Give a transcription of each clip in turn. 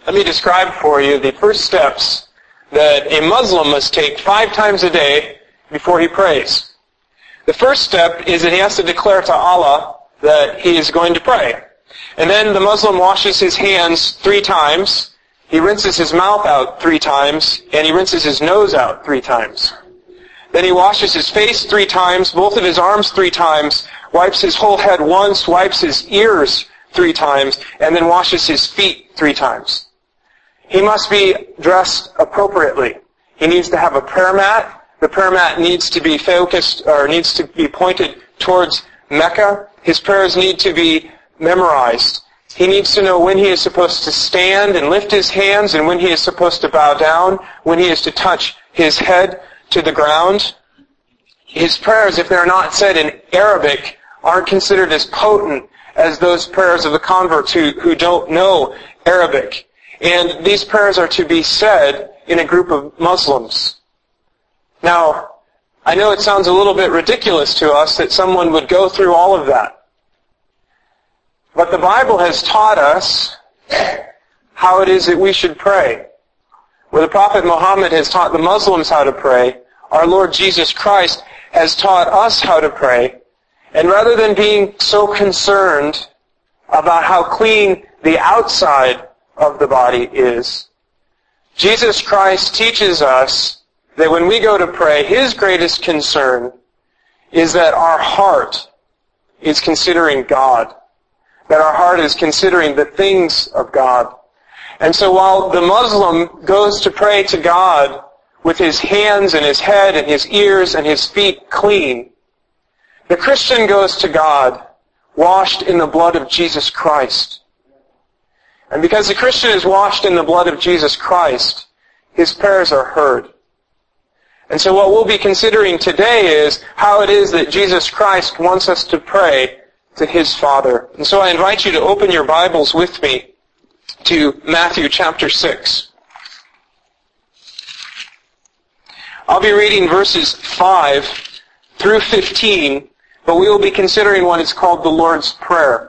Let me describe for you the first steps that a Muslim must take 5 times a day before he prays. The first step is that he has to declare to Allah that he is going to pray. And then the Muslim washes his hands 3 times, he rinses his mouth out 3 times, and he rinses his nose out 3 times. Then he washes his face 3 times, both of his arms 3 times, wipes his whole head once, wipes his ears 3 times, and then washes his feet 3 times. He must be dressed appropriately. He needs to have a prayer mat. The prayer mat needs to be focused, or needs to be pointed towards Mecca. His prayers need to be memorized. He needs to know when he is supposed to stand and lift his hands, and when he is supposed to bow down, when he is to touch his head to the ground. His prayers, if they're not said in Arabic, aren't considered as potent as those prayers of the converts who don't know Arabic. And these prayers are to be said in a group of Muslims. Now, I know it sounds a little bit ridiculous to us that someone would go through all of that. But the Bible has taught us how it is that we should pray. Where the Prophet Muhammad has taught the Muslims how to pray, our Lord Jesus Christ has taught us how to pray. And rather than being so concerned about how clean the outside of the body is, Jesus Christ teaches us that when we go to pray, His greatest concern is that our heart is considering God, that our heart is considering the things of God. And so while the Muslim goes to pray to God with his hands and his head and his ears and his feet clean, the Christian goes to God washed in the blood of Jesus Christ. And because the Christian is washed in the blood of Jesus Christ, his prayers are heard. And so what we'll be considering today is how it is that Jesus Christ wants us to pray to His Father. And so I invite you to open your Bibles with me to Matthew chapter 6. I'll be reading verses 5 through 15, but we will be considering what is called the Lord's Prayer.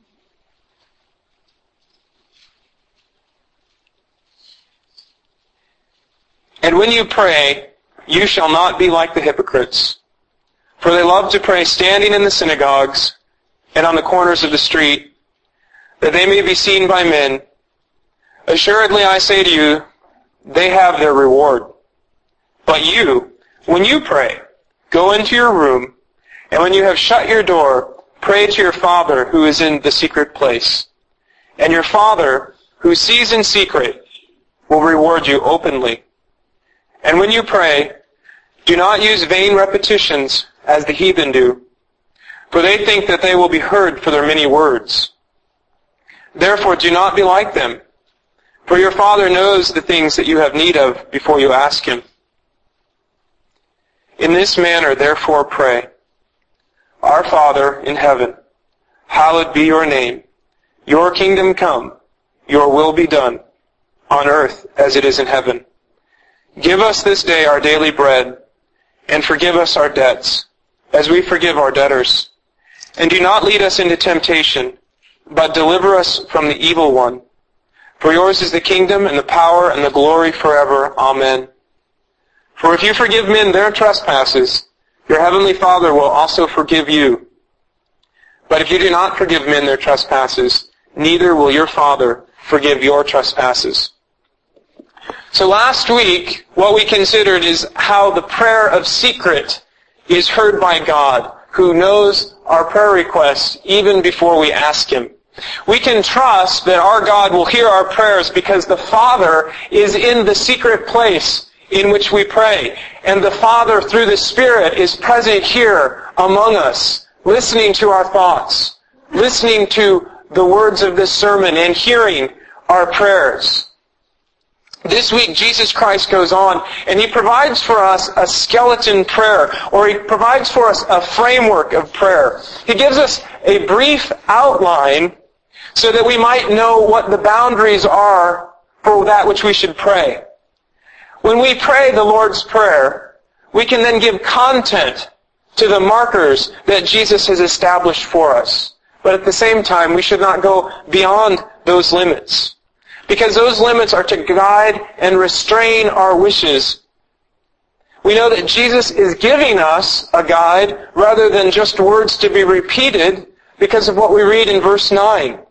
And when you pray, you shall not be like the hypocrites, for they love to pray standing in the synagogues and on the corners of the street, that they may be seen by men. Assuredly I say to you, they have their reward. But you, when you pray, go into your room, and when you have shut your door, pray to your Father who is in the secret place. And your Father, who sees in secret, will reward you openly. And when you pray, do not use vain repetitions as the heathen do, for they think that they will be heard for their many words. Therefore do not be like them, for your Father knows the things that you have need of before you ask Him. In this manner therefore pray, Our Father in heaven, hallowed be your name. Your kingdom come, your will be done, on earth as it is in heaven. Give us this day our daily bread, and forgive us our debts, as we forgive our debtors. And do not lead us into temptation, but deliver us from the evil one. For yours is the kingdom, and the power, and the glory forever. Amen. For if you forgive men their trespasses, your heavenly Father will also forgive you. But if you do not forgive men their trespasses, neither will your Father forgive your trespasses. So last week, what we considered is how the prayer of secret is heard by God, who knows our prayer requests even before we ask Him. We can trust that our God will hear our prayers because the Father is in the secret place in which we pray. And the Father, through the Spirit, is present here among us, listening to our thoughts, listening to the words of this sermon, and hearing our prayers. This week, Jesus Christ goes on, and He provides for us a skeleton prayer, or He provides for us a framework of prayer. He gives us a brief outline so that we might know what the boundaries are for that which we should pray. When we pray the Lord's Prayer, we can then give content to the markers that Jesus has established for us. But at the same time, we should not go beyond those limits. because those limits are to guide and restrain our wishes. We know that Jesus is giving us a guide rather than just words to be repeated because of what we read in verse 9.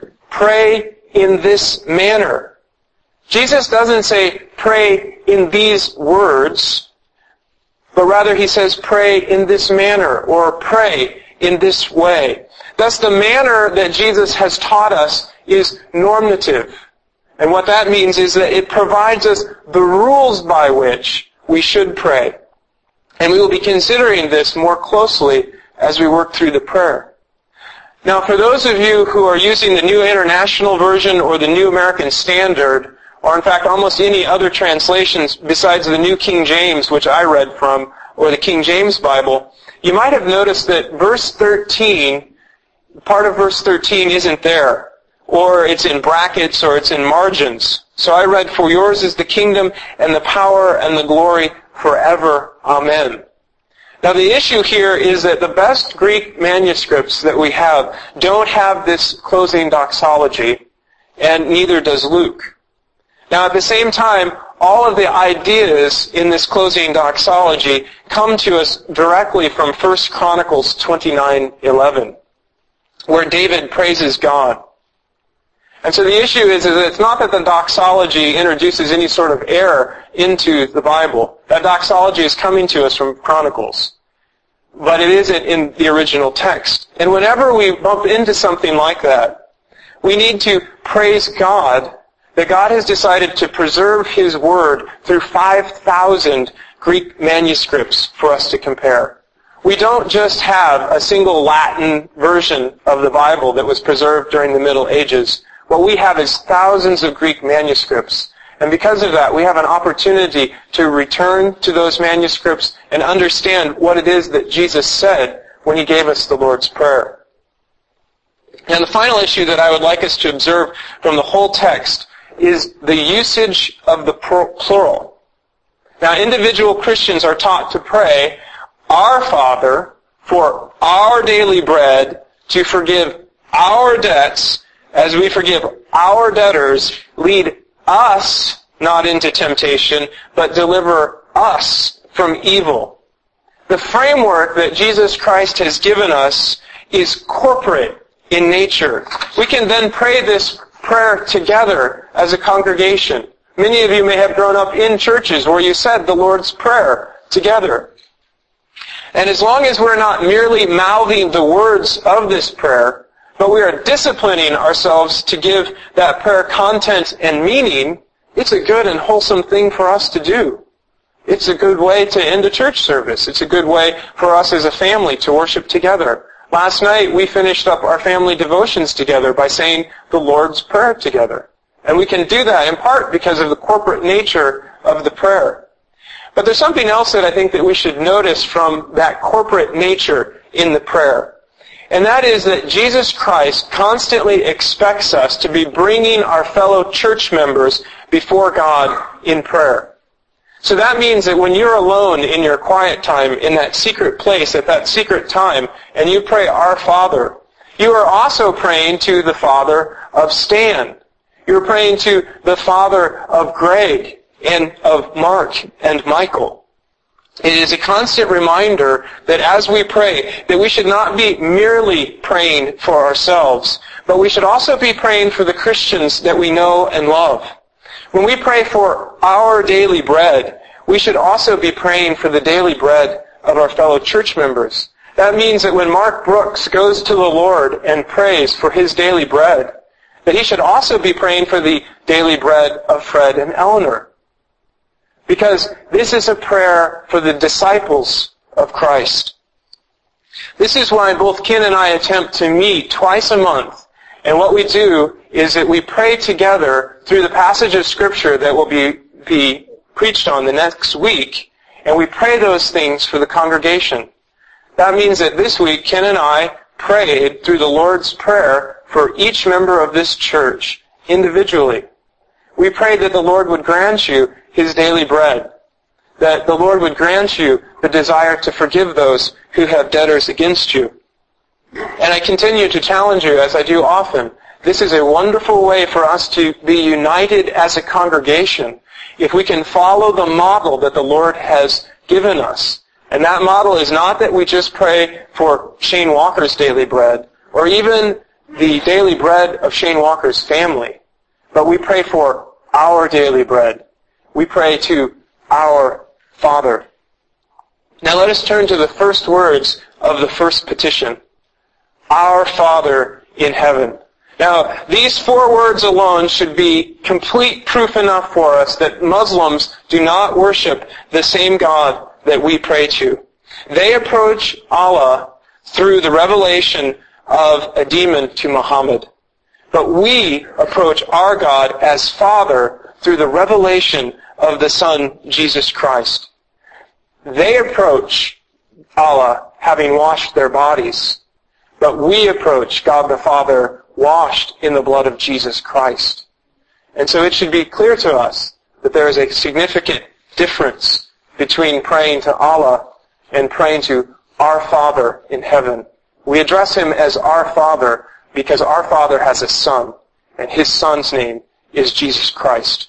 Pray in this manner. Jesus doesn't say pray in these words, but rather he says pray in this manner or pray in this way. Thus the manner that Jesus has taught us is normative. And what that means is that it provides us the rules by which we should pray. And we will be considering this more closely as we work through the prayer. Now, for those of you who are using the New International Version or the New American Standard, or in fact almost any other translations besides the New King James, which I read from, or the King James Bible, you might have noticed that verse 13, part of verse 13 isn't there, or it's in brackets, or it's in margins. So I read, for yours is the kingdom and the power and the glory forever. Amen. Now the issue here is that the best Greek manuscripts that we have don't have this closing doxology, and neither does Luke. Now at the same time, all of the ideas in this closing doxology come to us directly from 1 Chronicles 29:11, where David praises God. And so the issue is that it's not that the doxology introduces any sort of error into the Bible. That doxology is coming to us from Chronicles. But it isn't in the original text. And whenever we bump into something like that, we need to praise God that God has decided to preserve His Word through 5,000 Greek manuscripts for us to compare. We don't just have a single Latin version of the Bible that was preserved during the Middle Ages. What we have is thousands of Greek manuscripts. And because of that, we have an opportunity to return to those manuscripts and understand what it is that Jesus said when He gave us the Lord's Prayer. And the final issue that I would like us to observe from the whole text is the usage of the plural. Now, individual Christians are taught to pray, Our Father, for our daily bread, to forgive our debts as we forgive our debtors, lead us not into temptation, but deliver us from evil. The framework that Jesus Christ has given us is corporate in nature. We can then pray this prayer together as a congregation. Many of you may have grown up in churches where you said the Lord's Prayer together. And as long as we're not merely mouthing the words of this prayer, but we are disciplining ourselves to give that prayer content and meaning, it's a good and wholesome thing for us to do. It's a good way to end a church service. It's a good way for us as a family to worship together. Last night we finished up our family devotions together by saying the Lord's Prayer together. And we can do that in part because of the corporate nature of the prayer. But there's something else that I think that we should notice from that corporate nature in the prayer. And that is that Jesus Christ constantly expects us to be bringing our fellow church members before God in prayer. So that means that when you're alone in your quiet time, in that secret place, at that secret time, and you pray, Our Father, you are also praying to the Father of Stan. You're praying to the Father of Greg and of Mark and Michael. It is a constant reminder that as we pray, that we should not be merely praying for ourselves, but we should also be praying for the Christians that we know and love. When we pray for our daily bread, we should also be praying for the daily bread of our fellow church members. That means that when Mark Brooks goes to the Lord and prays for his daily bread, that he should also be praying for the daily bread of Fred and Eleanor. Because this is a prayer for the disciples of Christ. This is why both Ken and I attempt to meet twice a month. And what we do is that we pray together through the passage of Scripture that will be preached on the next week. And we pray those things for the congregation. That means that this week, Ken and I prayed through the Lord's Prayer for each member of this church individually. We prayed that the Lord would grant you His daily bread, that the Lord would grant you the desire to forgive those who have debtors against you. And I continue to challenge you, as I do often, This is a wonderful way for us to be united as a congregation if we can follow the model that the Lord has given us. And that model is not that we just pray for Shane Walker's daily bread, or even the daily bread of Shane Walker's family, but we pray for our daily bread. We pray to our Father. Now let us turn to the first words of the first petition. Our Father in heaven. Now, these 4 words alone should be complete proof enough for us that Muslims do not worship the same God that we pray to. They approach Allah through the revelation of a demon to Muhammad. But we approach our God as Father through the revelation of the Son, Jesus Christ. They approach Allah having washed their bodies, but we approach God the Father washed in the blood of Jesus Christ. And so it should be clear to us that there is a significant difference between praying to Allah and praying to our Father in heaven. We address Him as our Father because our Father has a Son, and His Son's name is Jesus Christ.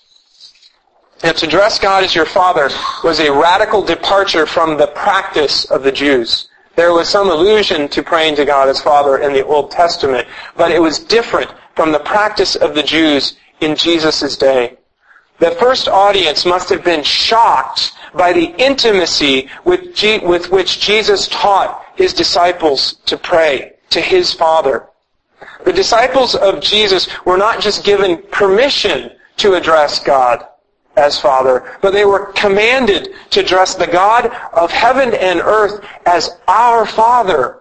And to address God as your Father was a radical departure from the practice of the Jews. There was some allusion to praying to God as Father in the Old Testament, but it was different from the practice of the Jews in Jesus' day. The first audience must have been shocked by the intimacy with which Jesus taught His disciples to pray to His Father. The disciples of Jesus were not just given permission to address God as Father, but they were commanded to address the God of heaven and earth as our Father.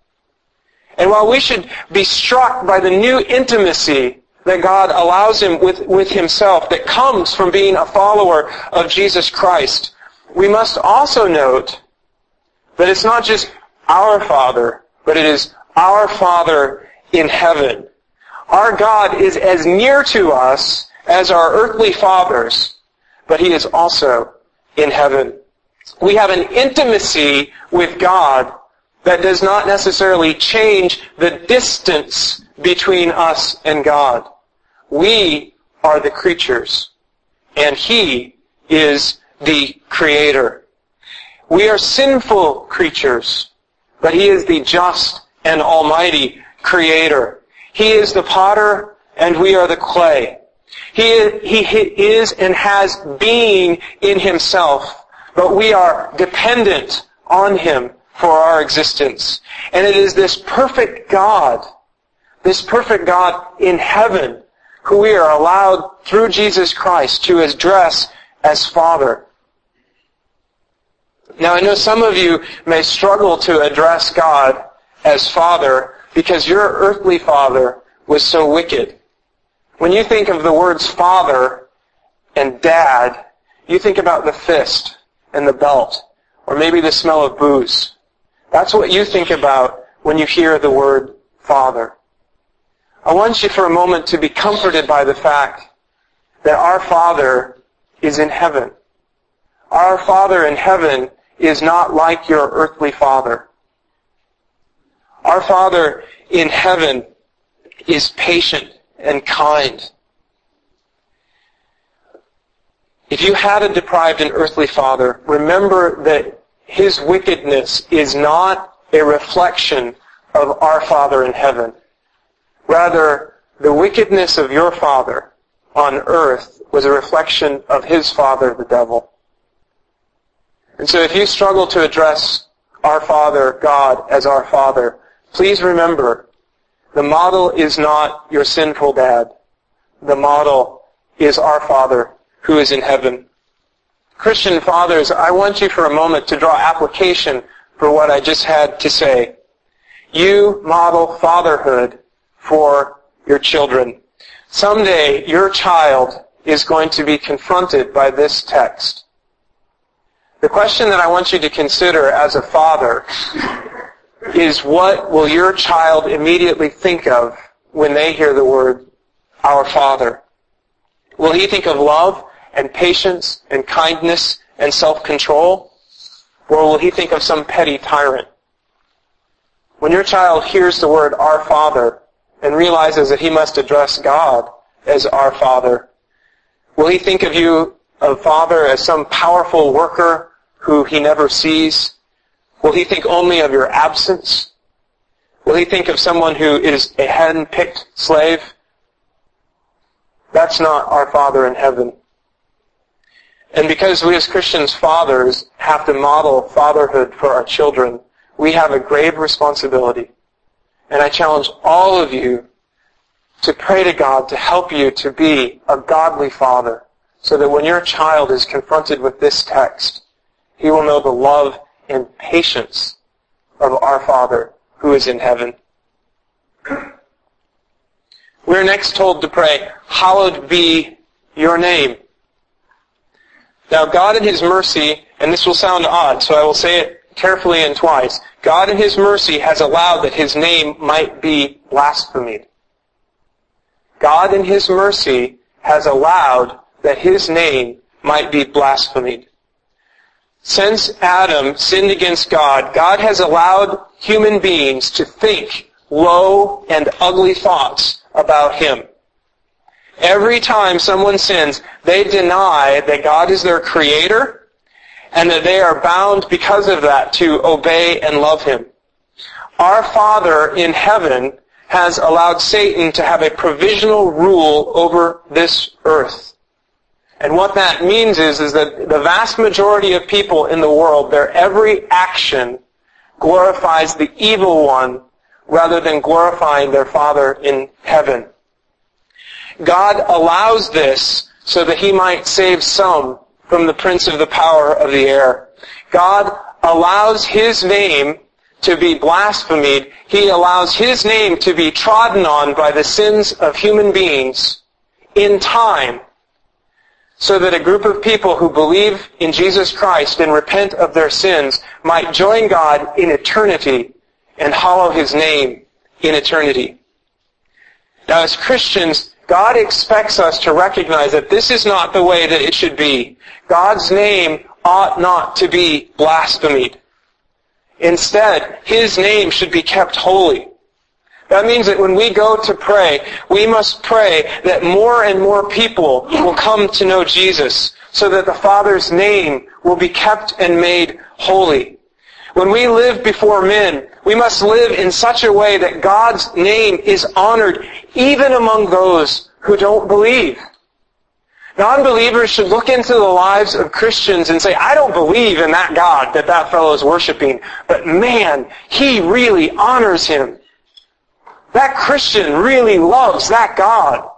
And while we should be struck by the new intimacy that God allows him with Himself that comes from being a follower of Jesus Christ, we must also note that it's not just our Father, but it is our Father in heaven. Our God is as near to us as our earthly fathers, but He is also in heaven. We have an intimacy with God that does not necessarily change the distance between us and God. We are the creatures, and He is the Creator. We are sinful creatures, but He is the just and almighty Creator. He is the potter, and we are the clay. He is and has being in Himself, but we are dependent on Him for our existence. And it is this perfect God in heaven, who we are allowed through Jesus Christ to address as Father. Now I know some of you may struggle to address God as Father because your earthly father was so wicked. When you think of the words father and dad, you think about the fist and the belt, or maybe the smell of booze. That's what you think about when you hear the word Father. I want you for a moment to be comforted by the fact that our Father is in heaven. Our Father in heaven is not like your earthly father. Our Father in heaven is patient and kind. If you had a deprived and earthly father, remember that his wickedness is not a reflection of our Father in heaven. Rather, the wickedness of your father on earth was a reflection of his father, the devil. And so if you struggle to address our Father, God, as our Father, please remember, the model is not your sinful dad. The model is our Father who is in heaven. Christian fathers, I want you for a moment to draw application for what I just had to say. You model fatherhood for your children. Someday, your child is going to be confronted by this text. The question that I want you to consider as a father is, what will your child immediately think of when they hear the word, our Father? Will he think of love and patience and kindness and self-control? Or will he think of some petty tyrant? When your child hears the word, our Father, and realizes that he must address God as our Father? Will he think of you, a father, as some powerful worker who he never sees? Will he think only of your absence? Will he think of someone who is a hand-picked slave? That's not our Father in heaven. And because we as Christians fathers have to model fatherhood for our children, we have a grave responsibility. And I challenge all of you to pray to God to help you to be a godly father, so that when your child is confronted with this text, he will know the love and patience of our Father who is in heaven. We're next told to pray, "Hallowed be your name." Now God in His mercy, and this will sound odd, so I will say it carefully and twice, God in His mercy has allowed that His name might be blasphemed. God in His mercy has allowed that His name might be blasphemed. Since Adam sinned against God, God has allowed human beings to think low and ugly thoughts about Him. Every time someone sins, they deny that God is their creator and that they are bound because of that to obey and love Him. Our Father in heaven has allowed Satan to have a provisional rule over this earth. And what that means is that the vast majority of people in the world, their every action glorifies the evil one rather than glorifying their Father in heaven. God allows this so that He might save some from the prince of the power of the air. God allows His name to be blasphemed. He allows His name to be trodden on by the sins of human beings in time, so that a group of people who believe in Jesus Christ and repent of their sins might join God in eternity and hallow His name in eternity. Now, as Christians, God expects us to recognize that this is not the way that it should be. God's name ought not to be blasphemed. Instead, His name should be kept holy. That means that when we go to pray, we must pray that more and more people will come to know Jesus, so that the Father's name will be kept and made holy. When we live before men, we must live in such a way that God's name is honored even among those who don't believe. Non-believers should look into the lives of Christians and say, "I don't believe in that God that fellow is worshiping, but man, he really honors Him. That Christian really loves that God."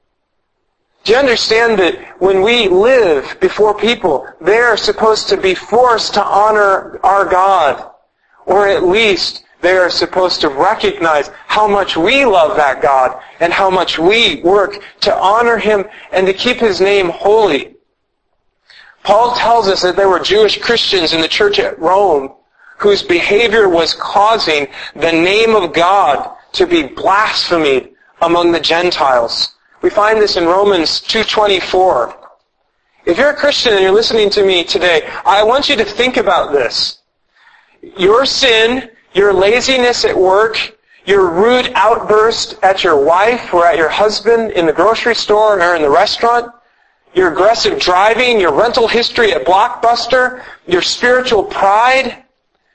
Do you understand that when we live before people, they're supposed to be forced to honor our God? Or at least they are supposed to recognize how much we love that God and how much we work to honor Him and to keep His name holy. Paul tells us that there were Jewish Christians in the church at Rome whose behavior was causing the name of God to be blasphemed among the Gentiles. We find this in Romans 2:24. If you're a Christian and you're listening to me today, I want you to think about this. Your sin, your laziness at work, your rude outburst at your wife or at your husband in the grocery store or in the restaurant, your aggressive driving, your rental history at Blockbuster, your spiritual pride,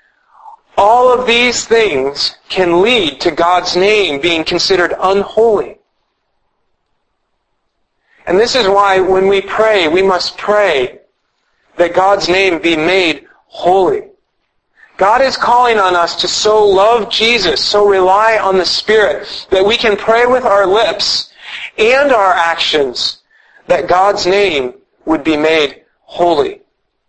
all of these things can lead to God's name being considered unholy. And this is why when we pray, we must pray that God's name be made holy. God is calling on us to so love Jesus, so rely on the Spirit, that we can pray with our lips and our actions that God's name would be made holy.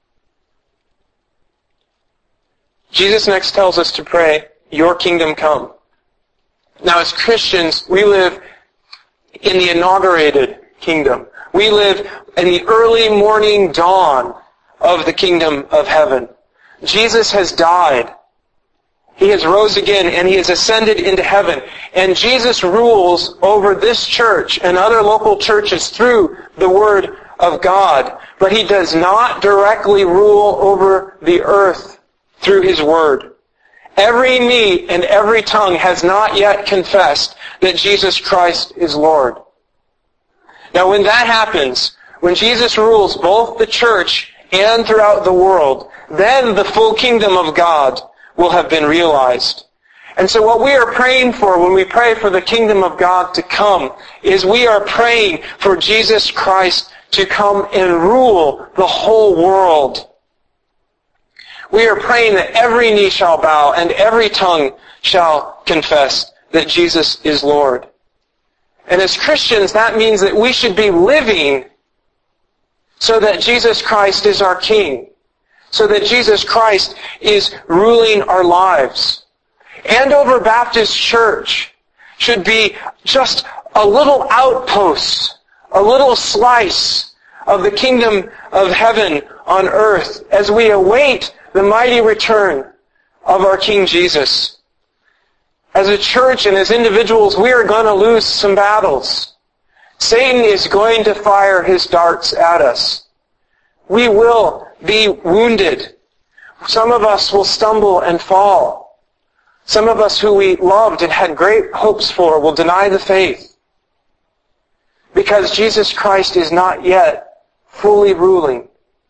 Jesus next tells us to pray, "Your kingdom come." Now, as Christians, we live in the inaugurated kingdom. We live in the early morning dawn of the kingdom of heaven. Jesus has died. He has rose again, and He has ascended into heaven. And Jesus rules over this church and other local churches through the Word of God. But He does not directly rule over the earth through His Word. Every knee and every tongue has not yet confessed that Jesus Christ is Lord. Now when that happens, when Jesus rules both the church and throughout the world, then the full kingdom of God will have been realized. And so what we are praying for when we pray for the kingdom of God to come is we are praying for Jesus Christ to come and rule the whole world. We are praying that every knee shall bow and every tongue shall confess that Jesus is Lord. And as Christians, that means that we should be living so that Jesus Christ is our King, so that Jesus Christ is ruling our lives. Andover Baptist Church should be just a little outpost, a little slice of the kingdom of heaven on earth as we await the mighty return of our King Jesus. As a church and as individuals, we are going to lose some battles. Satan is going to fire his darts at us. We will be wounded. Some of us will stumble and fall. Some of us who we loved and had great hopes for will deny the faith. Because Jesus Christ is not yet fully ruling.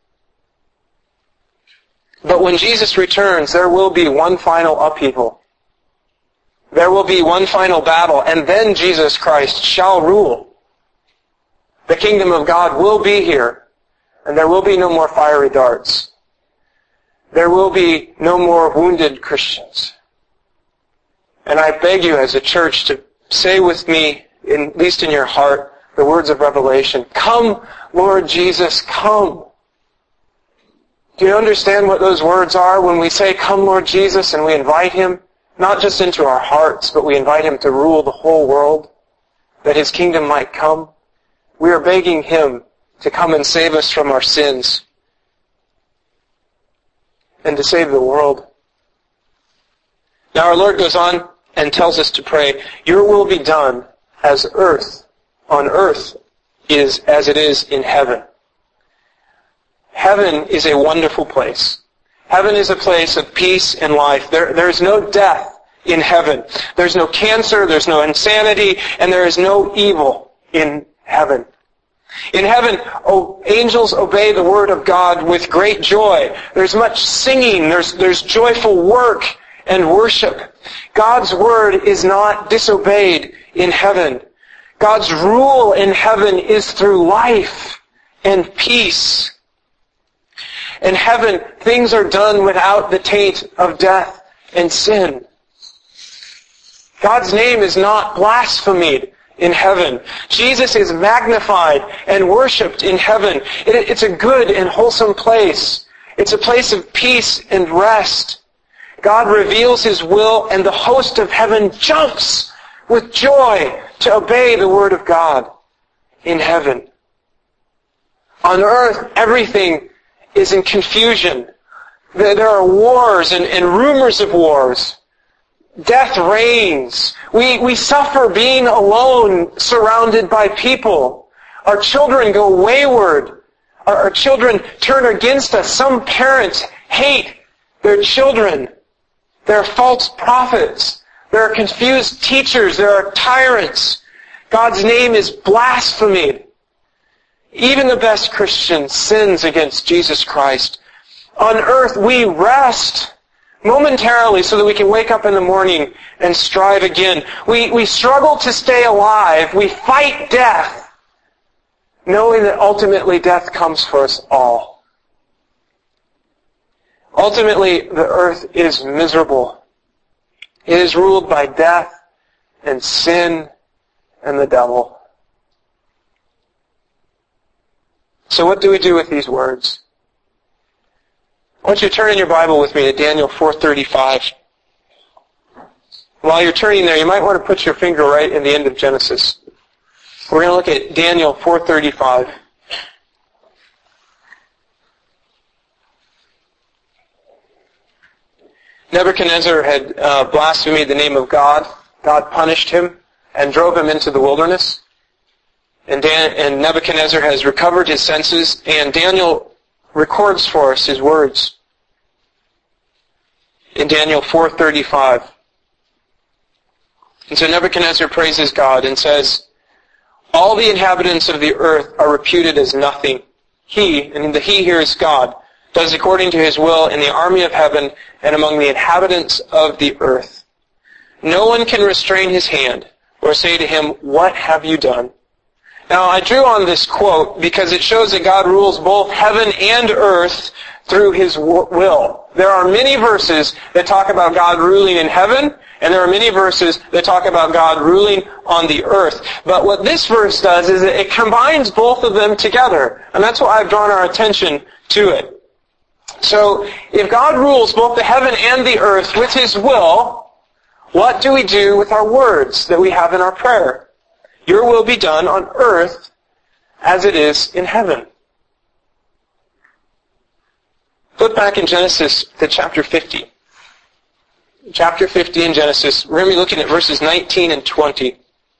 But when Jesus returns, there will be one final upheaval. There will be one final battle, and then Jesus Christ shall rule. The kingdom of God will be here, and there will be no more fiery darts. There will be no more wounded Christians. And I beg you as a church to say with me, at least in your heart, the words of Revelation, "Come, Lord Jesus, come." Do you understand what those words are when we say, "Come, Lord Jesus," and we invite Him, not just into our hearts, but we invite Him to rule the whole world, that His kingdom might come? We are begging Him to come and save us from our sins and to save the world. Now our Lord goes on and tells us to pray, "Your will be done as on earth is as it is in heaven." Heaven is a wonderful place. Heaven is a place of peace and life. There is no death in heaven. There's no cancer, there's no insanity, and there is no evil in heaven. In heaven, angels obey the word of God with great joy. There's much singing, there's joyful work and worship. God's word is not disobeyed in heaven. God's rule in heaven is through life and peace. In heaven, things are done without the taint of death and sin. God's name is not blasphemed in heaven. Jesus is magnified and worshipped in heaven. It's a good and wholesome place. It's a place of peace and rest. God reveals His will, and the host of heaven jumps with joy to obey the word of God in heaven. On earth, everything is in confusion. There are wars and rumors of wars. Death reigns. We suffer being alone, surrounded by people. Our children go wayward. Our children turn against us. Some parents hate their children. There are false prophets. There are confused teachers. There are tyrants. God's name is blasphemed. Even the best Christian sins against Jesus Christ. On earth, we rest momentarily so that we can wake up in the morning and strive again. We struggle to stay alive. We fight death, knowing that ultimately death comes for us all. Ultimately, the earth is miserable. It is ruled by death and sin and the devil. So what do we do with these words? I want you to turn in your Bible with me to Daniel 4:35. While you're turning there, you might want to put your finger right in the end of Genesis. We're going to look at Daniel 4:35. Nebuchadnezzar had blasphemed the name of God. God punished him and drove him into the wilderness. And Nebuchadnezzar has recovered his senses, and Daniel records for us his words. in Daniel 4:35. And so Nebuchadnezzar praises God and says, all the inhabitants of the earth are reputed as nothing. He, and the he here is God, does according to his will in the army of heaven and among the inhabitants of the earth. No one can restrain his hand or say to him, what have you done? Now, I drew on this quote because it shows that God rules both heaven and earth through his will. There are many verses that talk about God ruling in heaven, and there are many verses that talk about God ruling on the earth. But what this verse does is it combines both of them together, and that's why I've drawn our attention to it. So, if God rules both the heaven and the earth with his will, what do we do with our words that we have in our prayer? Your will be done on earth as it is in heaven. Flip back in Genesis to chapter 50. Chapter 50 in Genesis, we're going to be looking at verses 19 and 20.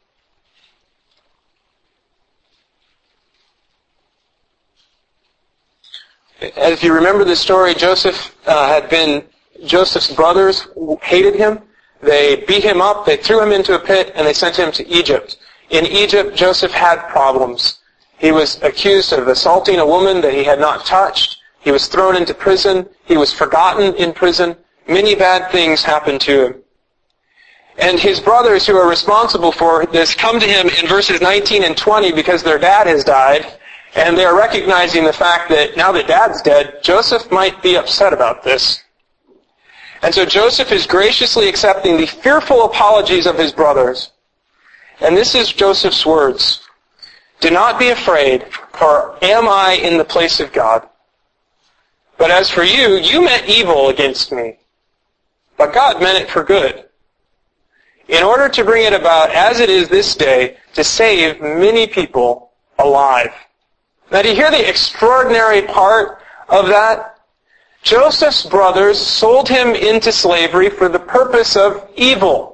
If you remember the story, Joseph's brothers hated him. They beat him up, they threw him into a pit, and they sent him to Egypt. In Egypt, Joseph had problems. He was accused of assaulting a woman that he had not touched. He was thrown into prison. He was forgotten in prison. Many bad things happened to him. And his brothers who are responsible for this come to him in verses 19 and 20 because their dad has died, and they are recognizing the fact that now that dad's dead, Joseph might be upset about this. And so Joseph is graciously accepting the fearful apologies of his brothers. And this is Joseph's words. Do not be afraid, for am I in the place of God? But as for you, you meant evil against me, but God meant it for good, in order to bring it about as it is this day, to save many people alive. Now, do you hear the extraordinary part of that? Joseph's brothers sold him into slavery for the purpose of evil.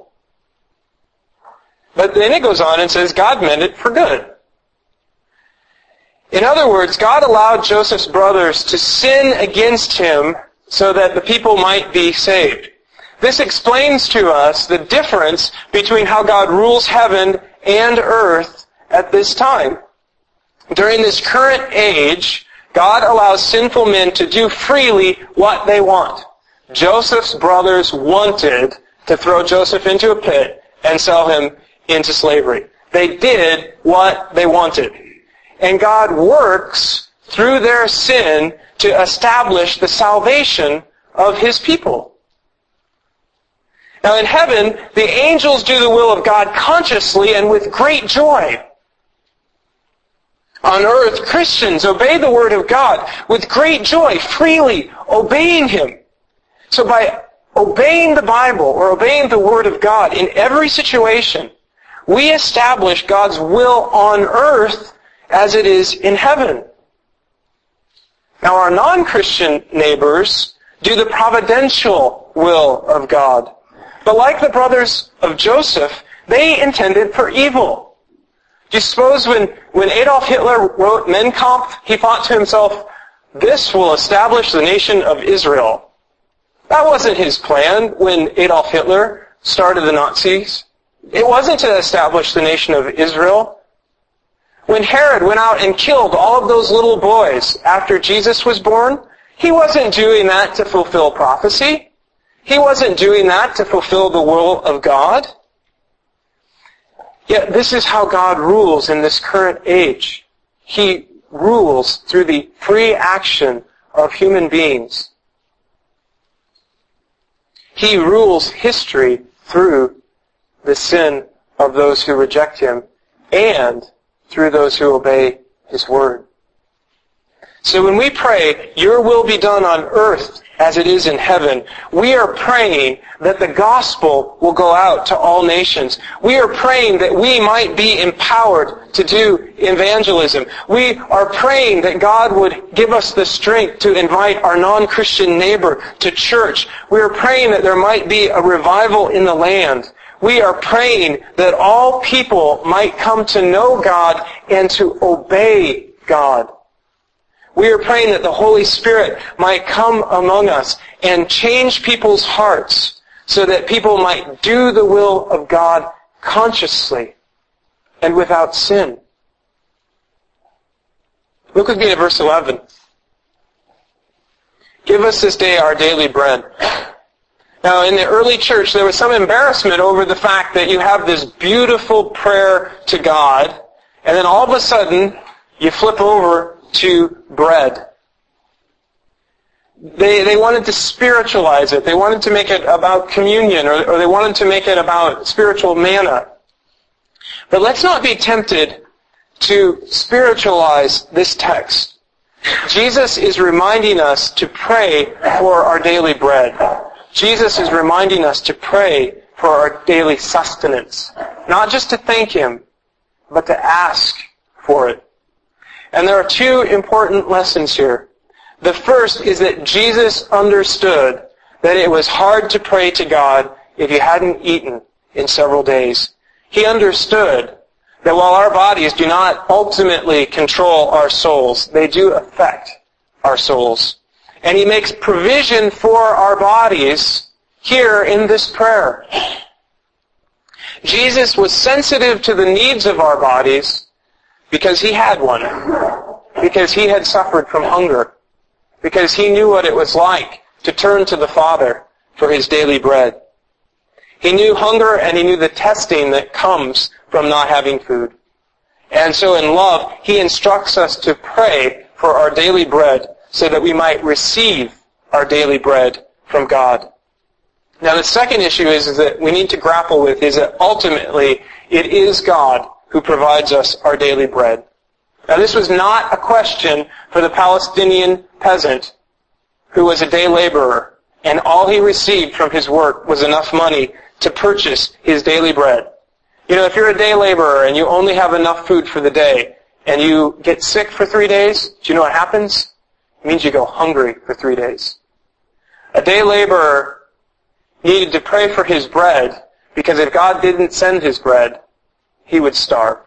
But then it goes on and says God meant it for good. In other words, God allowed Joseph's brothers to sin against him so that the people might be saved. This explains to us the difference between how God rules heaven and earth at this time. During this current age, God allows sinful men to do freely what they want. Joseph's brothers wanted to throw Joseph into a pit and sell him into slavery. They did what they wanted. And God works through their sin to establish the salvation of his people. Now in heaven, the angels do the will of God consciously and with great joy. On earth, Christians obey the Word of God with great joy, freely obeying him. So by obeying the Bible or obeying the Word of God in every situation, we establish God's will on earth as it is in heaven. Now our non-Christian neighbors do the providential will of God. But like the brothers of Joseph, they intended for evil. Do you suppose when Adolf Hitler wrote Mein Kampf, he thought to himself, this will establish the nation of Israel? That wasn't his plan when Adolf Hitler started the Nazis. It wasn't to establish the nation of Israel. When Herod went out and killed all of those little boys after Jesus was born, he wasn't doing that to fulfill prophecy. He wasn't doing that to fulfill the will of God. Yet this is how God rules in this current age. He rules through the free action of human beings. He rules history through the sin of those who reject him and through those who obey his word. So when we pray, your will be done on earth as it is in heaven, we are praying that the gospel will go out to all nations. We are praying that we might be empowered to do evangelism. We are praying that God would give us the strength to invite our non-Christian neighbor to church. We are praying that there might be a revival in the land. We are praying that all people might come to know God and to obey God. We are praying that the Holy Spirit might come among us and change people's hearts so that people might do the will of God consciously and without sin. Look with me at verse 11. Give us this day our daily bread. Now, in the early church, there was some embarrassment over the fact that you have this beautiful prayer to God, and then all of a sudden, you flip over to bread. They wanted to spiritualize it. They wanted to make it about communion, or they wanted to make it about spiritual manna. But let's not be tempted to spiritualize this text. Jesus is reminding us to pray for our daily bread. Jesus is reminding us to pray for our daily sustenance. Not just to thank Him, but to ask for it. And there are two important lessons here. The first is that Jesus understood that it was hard to pray to God if you hadn't eaten in several days. He understood that while our bodies do not ultimately control our souls, they do affect our souls. And He makes provision for our bodies here in this prayer. Jesus was sensitive to the needs of our bodies because He had one. Because He had suffered from hunger. Because He knew what it was like to turn to the Father for His daily bread. He knew hunger and He knew the testing that comes from not having food. And so in love, He instructs us to pray for our daily bread so that we might receive our daily bread from God. Now the second issue is that we need to grapple with is that ultimately it is God who provides us our daily bread. Now this was not a question for the Palestinian peasant who was a day laborer, and all he received from his work was enough money to purchase his daily bread. You know, if you're a day laborer and you only have enough food for the day, and you get sick for 3 days, do you know what happens? It means you go hungry for 3 days. A day laborer needed to pray for his bread, because if God didn't send His bread, he would starve.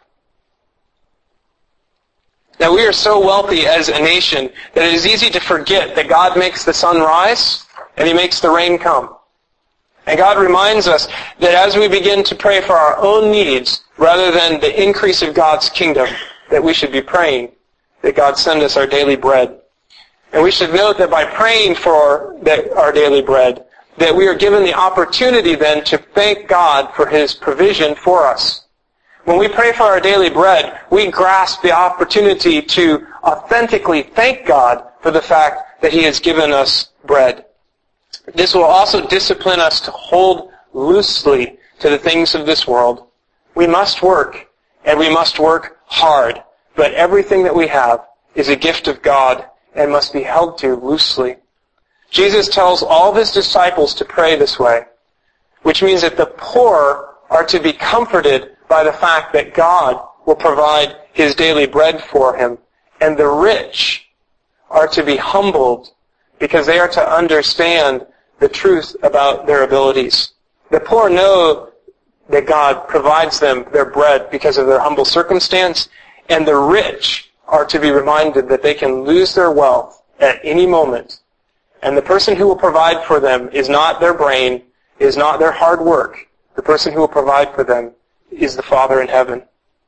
Now we are so wealthy as a nation that it is easy to forget that God makes the sun rise and He makes the rain come. And God reminds us that as we begin to pray for our own needs rather than the increase of God's kingdom, that we should be praying that God send us our daily bread. And we should note that by praying for our daily bread, that we are given the opportunity then to thank God for His provision for us. When we pray for our daily bread, we grasp the opportunity to authentically thank God for the fact that He has given us bread. This will also discipline us to hold loosely to the things of this world. We must work, and we must work hard, but everything that we have is a gift of God and must be held to loosely. Jesus tells all of His disciples to pray this way, which means that the poor are to be comforted by the fact that God will provide His daily bread for him, and the rich are to be humbled because they are to understand the truth about their abilities. The poor know that God provides them their bread because of their humble circumstance, and the rich are to be reminded that they can lose their wealth at any moment. And the person who will provide for them is not their brain, is not their hard work. The person who will provide for them is the Father in heaven.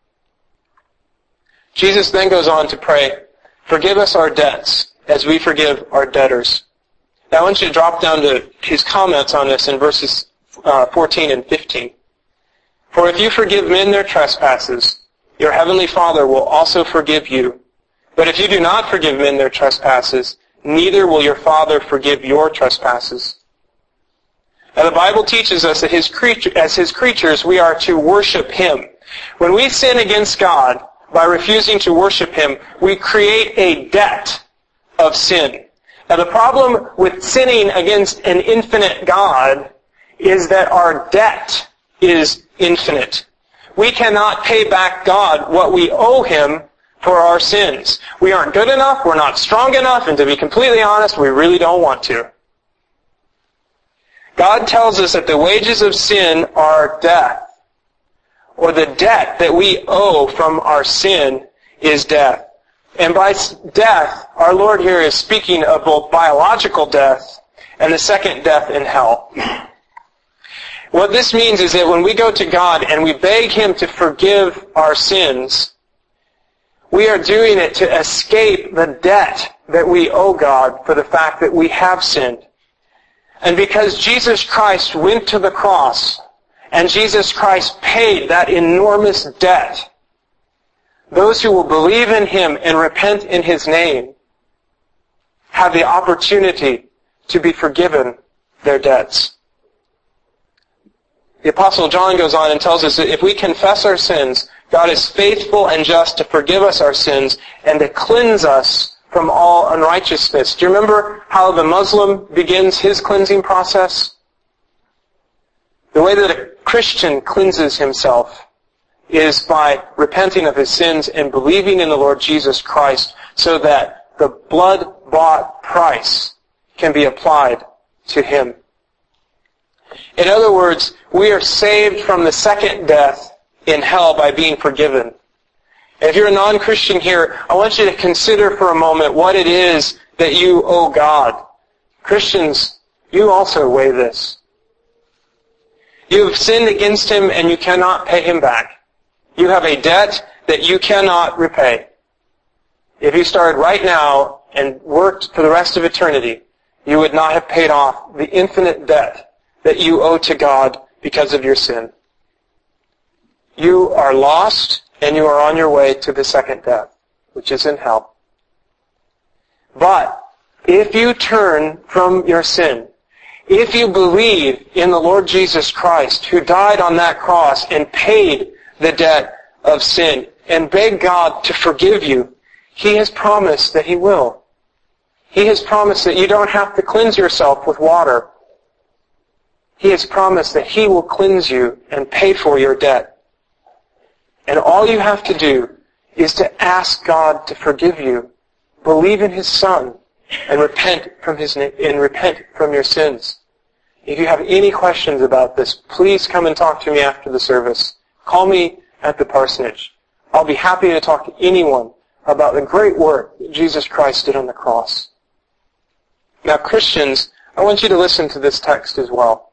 Jesus then goes on to pray, "Forgive us our debts as we forgive our debtors." Now I want you to drop down to his comments on this in verses 14 and 15. "For if you forgive men their trespasses, your heavenly Father will also forgive you. But if you do not forgive men their trespasses, neither will your Father forgive your trespasses." Now the Bible teaches us that as His creatures, we are to worship Him. When we sin against God by refusing to worship Him, we create a debt of sin. Now the problem with sinning against an infinite God is that our debt is infinite. We cannot pay back God what we owe Him for our sins. We aren't good enough, we're not strong enough, and to be completely honest, we really don't want to. God tells us that the wages of sin are death, or the debt that we owe from our sin is death. And by death, our Lord here is speaking of both biological death and the second death in hell. What this means is that when we go to God and we beg Him to forgive our sins, we are doing it to escape the debt that we owe God for the fact that we have sinned. And because Jesus Christ went to the cross and Jesus Christ paid that enormous debt, those who will believe in Him and repent in His name have the opportunity to be forgiven their debts. The Apostle John goes on and tells us that if we confess our sins, God is faithful and just to forgive us our sins and to cleanse us from all unrighteousness. Do you remember how the Muslim begins his cleansing process? The way that a Christian cleanses himself is by repenting of his sins and believing in the Lord Jesus Christ so that the blood-bought price can be applied to him. In other words, we are saved from the second death in hell by being forgiven. And if you're a non-Christian here, I want you to consider for a moment what it is that you owe God. Christians, you also weigh this. You have sinned against Him and you cannot pay Him back. You have a debt that you cannot repay. If you started right now and worked for the rest of eternity, you would not have paid off the infinite debt that you owe to God because of your sin. You are lost and you are on your way to the second death, which is in hell. But if you turn from your sin, if you believe in the Lord Jesus Christ, who died on that cross and paid the debt of sin, and beg God to forgive you, He has promised that He will. He has promised that you don't have to cleanse yourself with water. He has promised that He will cleanse you and pay for your debt. And all you have to do is to ask God to forgive you, believe in His Son, and repent from your sins. If you have any questions about this, please come and talk to me after the service. Call me at the parsonage. I'll be happy to talk to anyone about the great work that Jesus Christ did on the cross. Now, Christians, I want you to listen to this text as well.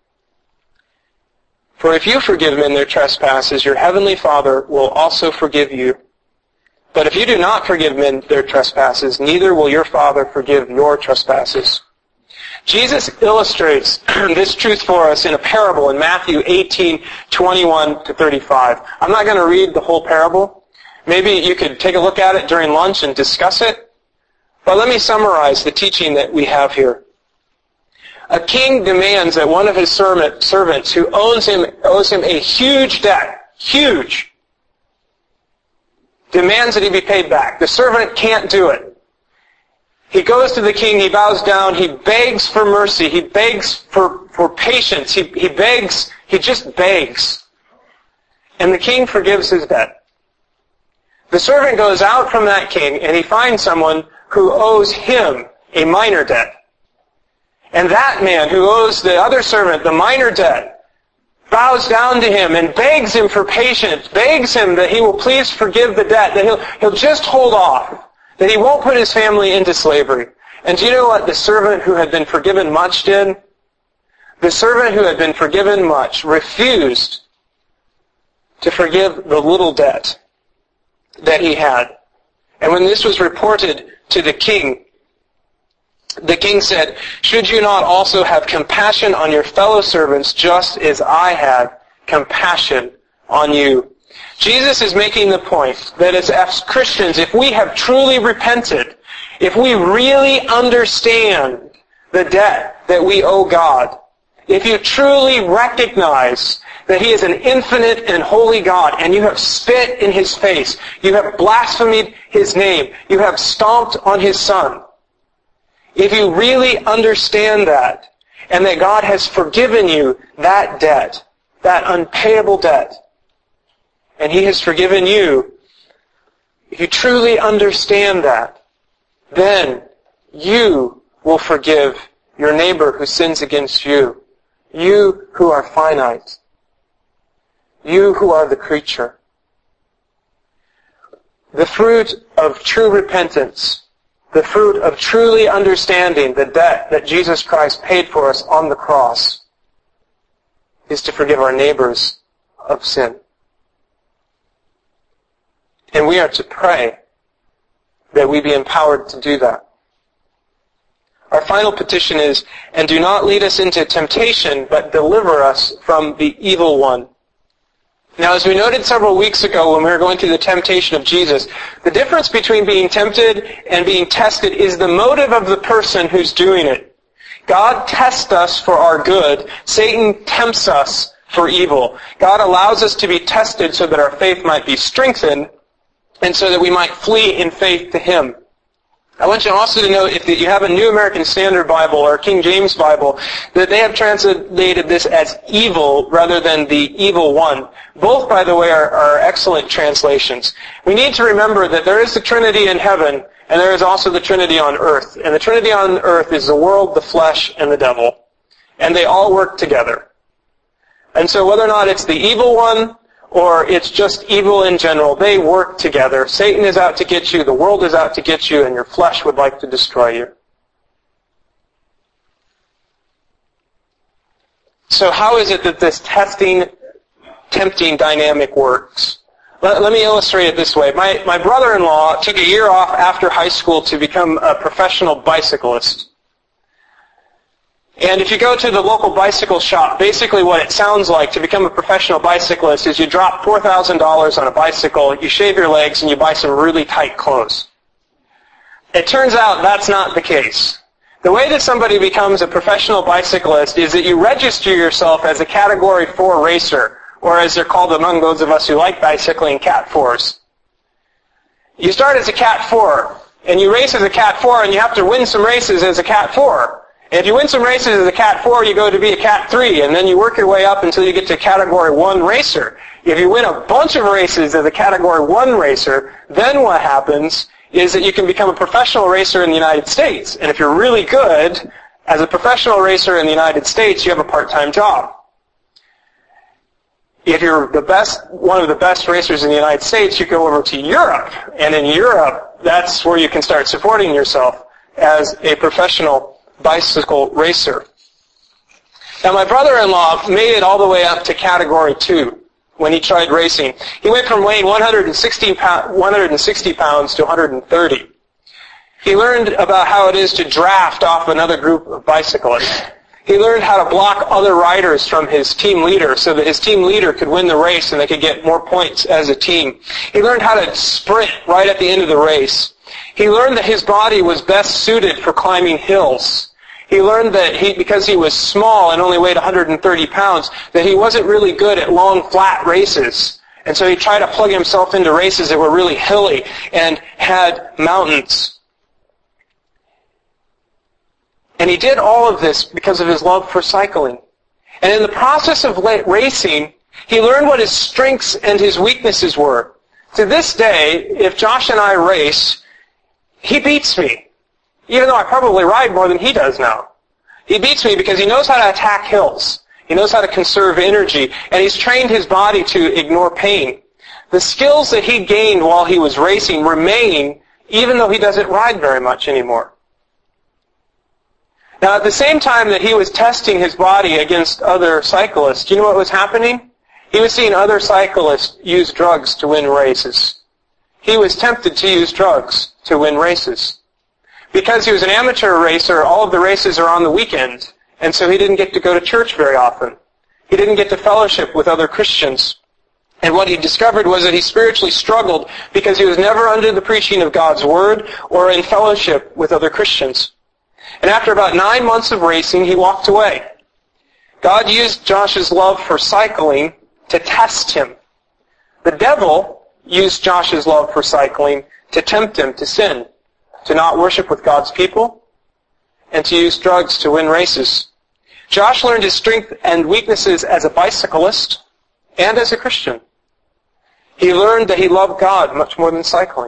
For if you forgive men their trespasses, your heavenly Father will also forgive you. But if you do not forgive men their trespasses, neither will your Father forgive your trespasses. Jesus illustrates this truth for us in a parable in Matthew 18:21-35. I'm not going to read the whole parable. Maybe you could take a look at it during lunch and discuss it. But let me summarize the teaching that we have here. A king demands that one of his servants who owes him a huge debt, demands that he be paid back. The servant can't do it. He goes to the king, he bows down, he begs for mercy, he begs for patience, he just begs. And the king forgives his debt. The servant goes out from that king and he finds someone who owes him a minor debt. And that man who owes the other servant the minor debt bows down to him and begs him for patience, begs him that he will please forgive the debt, that he'll just hold off, that he won't put his family into slavery. And do you know what the servant who had been forgiven much did? The servant who had been forgiven much refused to forgive the little debt that he had. And when this was reported to the king said, "Should you not also have compassion on your fellow servants just as I had compassion on you?" Jesus is making the point that as Christians, if we have truly repented, if we really understand the debt that we owe God, if you truly recognize that He is an infinite and holy God, and you have spit in His face, you have blasphemed His name, you have stomped on His Son, if you really understand that, and that God has forgiven you that debt, that unpayable debt, and He has forgiven you, if you truly understand that, then you will forgive your neighbor who sins against you. You who are finite. You who are the creature. the fruit of true repentance, the fruit of truly understanding the debt that Jesus Christ paid for us on the cross, is to forgive our neighbors of sin. And we are to pray that we be empowered to do that. Our final petition is, and do not lead us into temptation, but deliver us from the evil one. Now, as we noted several weeks ago when we were going through the temptation of Jesus, the difference between being tempted and being tested is the motive of the person who's doing it. God tests us for our good. Satan tempts us for evil. God allows us to be tested so that our faith might be strengthened and so that we might flee in faith to Him. I want you also to note, if you have a New American Standard Bible or a King James Bible, that they have translated this as evil rather than the evil one. Both, by the way, are excellent translations. We need to remember that there is the Trinity in heaven, and there is also the Trinity on earth. And the Trinity on earth is the world, the flesh, and the devil. And they all work together. And so whether or not it's the evil one, or it's just evil in general, they work together. Satan is out to get you, the world is out to get you, and your flesh would like to destroy you. So how is it that this tempting dynamic works? Let me illustrate it this way. My brother-in-law took a year off after high school to become a professional bicyclist. And if you go to the local bicycle shop, basically what it sounds like to become a professional bicyclist is you drop $4,000 on a bicycle, you shave your legs, and you buy some really tight clothes. It turns out that's not the case. The way that somebody becomes a professional bicyclist is that you register yourself as a Category 4 racer, or as they're called among those of us who like bicycling, Cat 4s. You start as a Cat 4, and you race as a Cat 4, and you have to win some races as a Cat 4. If you win some races as a Cat 4, you go to be a Cat 3, and then you work your way up until you get to Category 1 racer. If you win a bunch of races as a Category 1 racer, then what happens is that you can become a professional racer in the United States. And if you're really good, as a professional racer in the United States, you have a part-time job. If you're one of the best racers in the United States, you go over to Europe. And in Europe, that's where you can start supporting yourself as a professional bicycle racer. Now, my brother-in-law made it all the way up to Category 2 when he tried racing. He went from weighing 160 pounds to 130. He learned about how it is to draft off another group of bicyclists. He learned how to block other riders from his team leader so that his team leader could win the race and they could get more points as a team. He learned how to sprint right at the end of the race. He learned that his body was best suited for climbing hills. He learned that because he was small and only weighed 130 pounds, that he wasn't really good at long, flat races. And so he tried to plug himself into races that were really hilly and had mountains. And he did all of this because of his love for cycling. And in the process of racing, he learned what his strengths and his weaknesses were. To this day, if Josh and I race, he beats me, even though I probably ride more than he does now. He beats me because he knows how to attack hills. He knows how to conserve energy, and he's trained his body to ignore pain. The skills that he gained while he was racing remain, even though he doesn't ride very much anymore. Now, at the same time that he was testing his body against other cyclists, do you know what was happening? He was seeing other cyclists use drugs to win races. He was tempted to use drugs to win races. Because he was an amateur racer, all of the races are on the weekend, and so he didn't get to go to church very often. He didn't get to fellowship with other Christians. And what he discovered was that he spiritually struggled because he was never under the preaching of God's Word or in fellowship with other Christians. And after about 9 months of racing, he walked away. God used Josh's love for cycling to test him. The devil used Josh's love for cycling to tempt him to sin, to not worship with God's people, and to use drugs to win races. Josh learned his strengths and weaknesses as a bicyclist and as a Christian. He learned that he loved God much more than cycling.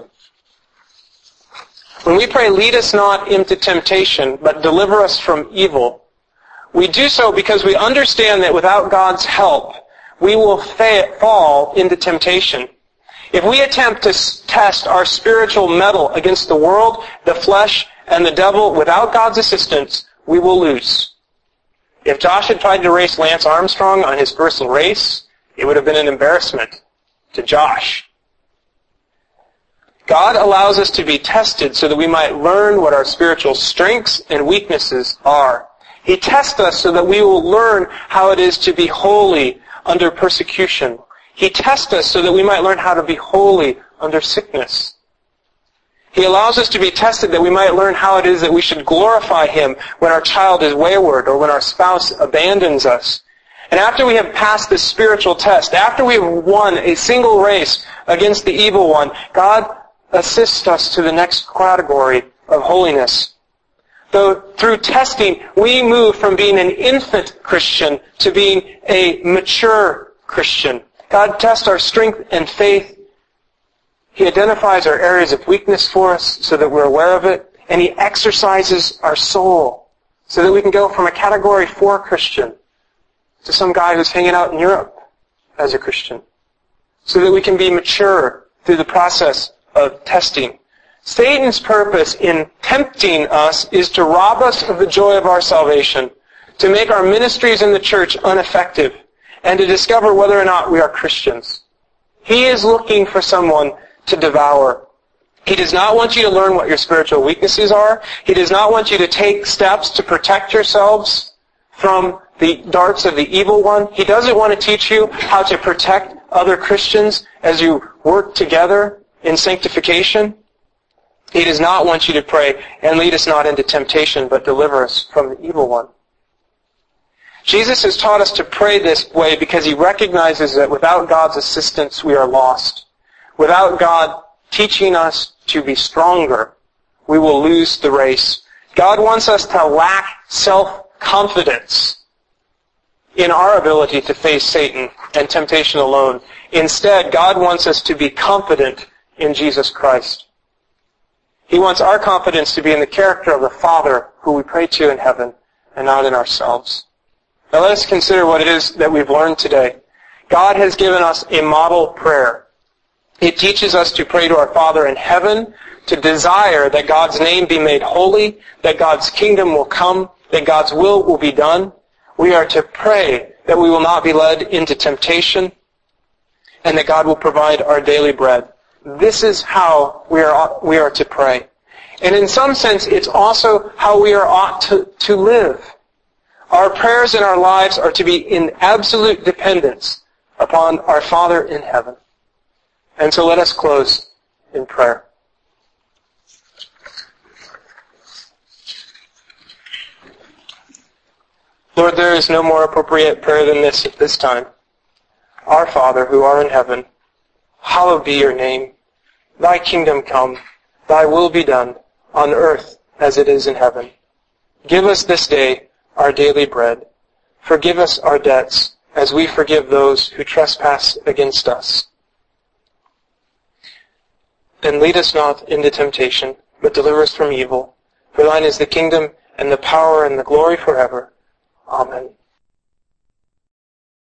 When we pray, lead us not into temptation, but deliver us from evil, we do so because we understand that without God's help, we will fall into temptation. If we attempt to test our spiritual mettle against the world, the flesh, and the devil without God's assistance, we will lose. If Josh had tried to race Lance Armstrong on his first race, it would have been an embarrassment to Josh. God allows us to be tested so that we might learn what our spiritual strengths and weaknesses are. He tests us so that we will learn how it is to be holy under persecution. He tests us so that we might learn how to be holy under sickness. He allows us to be tested that we might learn how it is that we should glorify Him when our child is wayward or when our spouse abandons us. And after we have passed this spiritual test, after we have won a single race against the evil one, God assists us to the next category of holiness. Though through testing, we move from being an infant Christian to being a mature Christian. God tests our strength and faith. He identifies our areas of weakness for us so that we're aware of it. And He exercises our soul so that we can go from a Category 4 Christian to some guy who's hanging out in Europe as a Christian. So that we can be mature through the process of testing. Satan's purpose in tempting us is to rob us of the joy of our salvation, to make our ministries in the church ineffective, and to discover whether or not we are Christians. He is looking for someone to devour. He does not want you to learn what your spiritual weaknesses are. He does not want you to take steps to protect yourselves from the darts of the evil one. He doesn't want to teach you how to protect other Christians as you work together in sanctification. He does not want you to pray, and lead us not into temptation, but deliver us from the evil one. Jesus has taught us to pray this way because He recognizes that without God's assistance, we are lost. Without God teaching us to be stronger, we will lose the race. God wants us to lack self-confidence in our ability to face Satan and temptation alone. Instead, God wants us to be confident in Jesus Christ. He wants our confidence to be in the character of the Father who we pray to in heaven and not in ourselves. Now let us consider what it is that we've learned today. God has given us a model prayer. It teaches us to pray to our Father in heaven, to desire that God's name be made holy, that God's kingdom will come, that God's will be done. We are to pray that we will not be led into temptation, and that God will provide our daily bread. This is how we are to pray. And in some sense, it's also how we ought to live. Our prayers in our lives are to be in absolute dependence upon our Father in heaven. And so let us close in prayer. Lord, there is no more appropriate prayer than this at this time. Our Father, who art in heaven, hallowed be your name. Thy kingdom come, thy will be done, on earth as it is in heaven. Give us this day our daily bread. Forgive us our debts, as we forgive those who trespass against us. And lead us not into temptation, but deliver us from evil. For thine is the kingdom, and the power, and the glory forever. Amen.